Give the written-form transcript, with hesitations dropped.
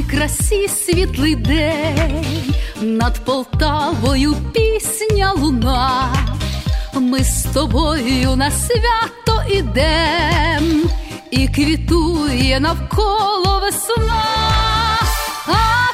красі світлий день, над Полтавою пісня луна. Ми з тобою на свято ідем, і квітує навколо весна.